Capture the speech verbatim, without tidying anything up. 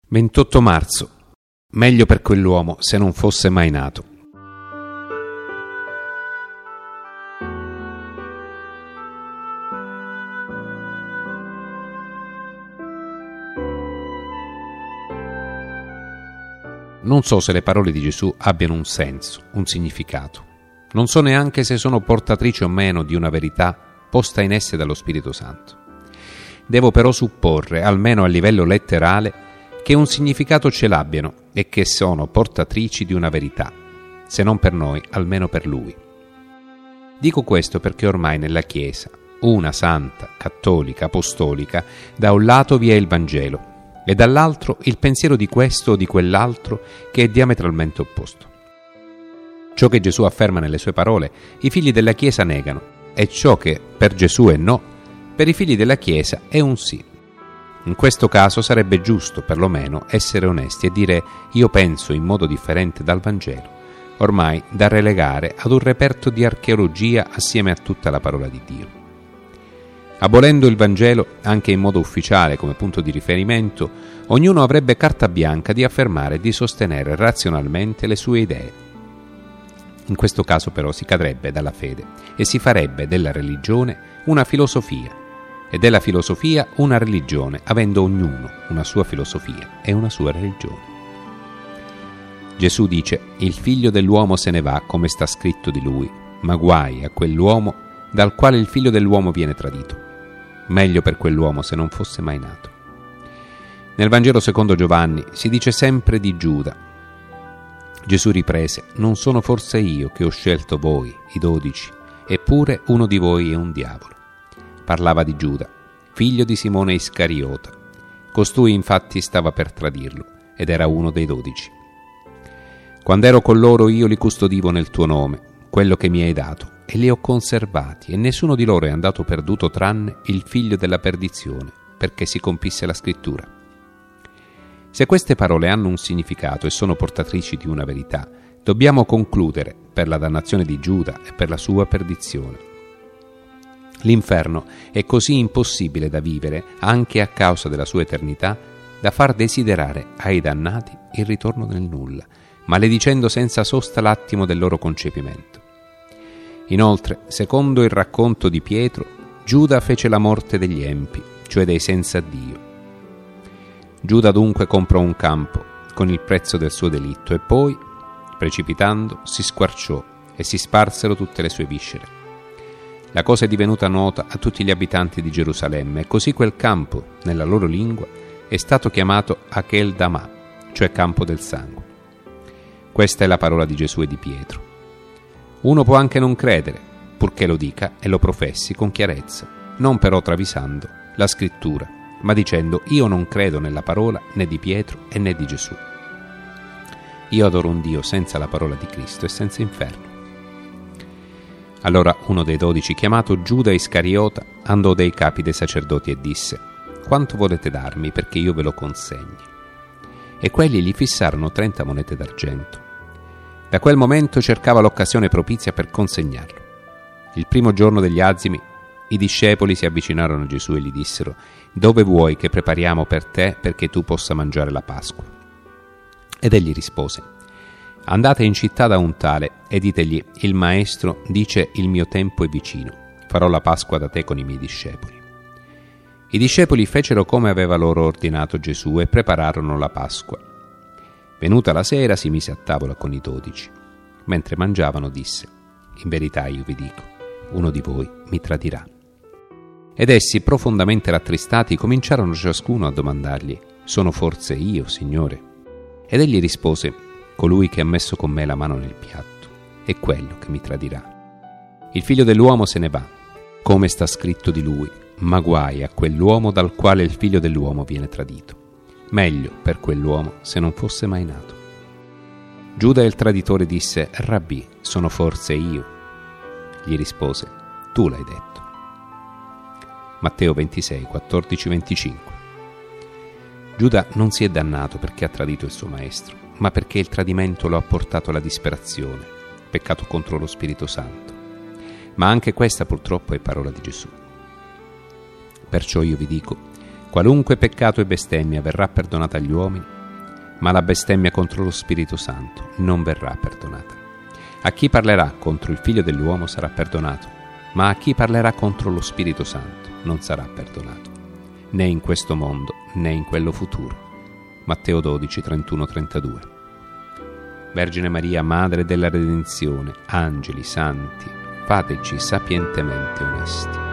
ventotto marzo. Meglio per quell'uomo se non fosse mai nato. Non so se le parole di Gesù abbiano un senso, un significato. Non so neanche se sono portatrici o meno di una verità posta in esse dallo Spirito Santo. Devo però supporre, almeno a livello letterale, che un significato ce l'abbiano e che sono portatrici di una verità, se non per noi, almeno per Lui. Dico questo perché ormai nella Chiesa, una santa, cattolica, apostolica, da un lato vi è il Vangelo e dall'altro il pensiero di questo o di quell'altro che è diametralmente opposto. Ciò che Gesù afferma nelle sue parole, i figli della Chiesa negano, e ciò che per Gesù è no, per i figli della Chiesa è un sì. In questo caso sarebbe giusto, perlomeno, essere onesti e dire «io penso in modo differente dal Vangelo», ormai da relegare ad un reperto di archeologia assieme a tutta la parola di Dio. Abolendo il Vangelo, anche in modo ufficiale come punto di riferimento, ognuno avrebbe carta bianca di affermare e di sostenere razionalmente le sue idee. In questo caso però si cadrebbe dalla fede e si farebbe della religione una filosofia, e della filosofia una religione, avendo ognuno una sua filosofia e una sua religione. Gesù dice: «Il figlio dell'uomo se ne va come sta scritto di lui, ma guai a quell'uomo dal quale il figlio dell'uomo viene tradito. Meglio per quell'uomo se non fosse mai nato». Nel Vangelo secondo Giovanni si dice sempre di Giuda. Gesù riprese: «Non sono forse io che ho scelto voi, i dodici, eppure uno di voi è un diavolo». Parlava di Giuda, figlio di Simone Iscariota. Costui infatti stava per tradirlo ed era uno dei dodici. «Quando ero con loro io li custodivo nel tuo nome, quello che mi hai dato, e li ho conservati, e nessuno di loro è andato perduto tranne il figlio della perdizione, perché si compisse la scrittura». Se queste parole hanno un significato e sono portatrici di una verità, dobbiamo concludere per la dannazione di Giuda e per la sua perdizione. L'inferno è così impossibile da vivere, anche a causa della sua eternità, da far desiderare ai dannati il ritorno nel nulla, maledicendo senza sosta l'attimo del loro concepimento. Inoltre, secondo il racconto di Pietro, Giuda fece la morte degli empi, cioè dei senza Dio. Giuda dunque comprò un campo con il prezzo del suo delitto e poi, precipitando, si squarciò e si sparsero tutte le sue viscere. La cosa è divenuta nota a tutti gli abitanti di Gerusalemme e così quel campo, nella loro lingua, è stato chiamato Achel Damà, cioè campo del sangue. Questa è la parola di Gesù e di Pietro. Uno può anche non credere, purché lo dica e lo professi con chiarezza, non però travisando la scrittura, ma dicendo «io non credo nella parola né di Pietro e né di Gesù». Io adoro un Dio senza la parola di Cristo e senza inferno. Allora uno dei dodici, chiamato Giuda Iscariota, andò dai capi dei sacerdoti e disse: «Quanto volete darmi perché io ve lo consegni?» E quelli gli fissarono trenta monete d'argento. Da quel momento cercava l'occasione propizia per consegnarlo. Il primo giorno degli azimi i discepoli si avvicinarono a Gesù e gli dissero: «Dove vuoi che prepariamo per te perché tu possa mangiare la Pasqua?» Ed egli rispose: «Andate in città da un tale e ditegli: il maestro dice il mio tempo è vicino, farò la Pasqua da te con i miei discepoli». I discepoli fecero come aveva loro ordinato Gesù e prepararono la Pasqua. Venuta la sera si mise a tavola con i dodici. Mentre mangiavano disse: «In verità io vi dico, uno di voi mi tradirà». Ed essi, profondamente rattristati, cominciarono ciascuno a domandargli: «Sono forse io, Signore?» Ed egli rispose: «Colui che ha messo con me la mano nel piatto è quello che mi tradirà. Il figlio dell'uomo se ne va, come sta scritto di lui, ma guai a quell'uomo dal quale il figlio dell'uomo viene tradito. Meglio per quell'uomo se non fosse mai nato». Giuda il traditore disse: «Rabbì, sono forse io?» Gli rispose: «Tu l'hai detto». Matteo ventisei, quattordici venticinque. Giuda non si è dannato perché ha tradito il suo maestro, ma perché il tradimento lo ha portato alla disperazione, peccato contro lo Spirito Santo. Ma anche questa purtroppo è parola di Gesù. Perciò io vi dico: qualunque peccato e bestemmia verrà perdonata agli uomini, ma la bestemmia contro lo Spirito Santo non verrà perdonata. A chi parlerà contro il Figlio dell'uomo sarà perdonato, ma a chi parlerà contro lo Spirito Santo non sarà perdonato, né in questo mondo né in quello futuro. Matteo dodici, trentuno trentadue. Vergine Maria, Madre della Redenzione, angeli, santi, fateci sapientemente onesti.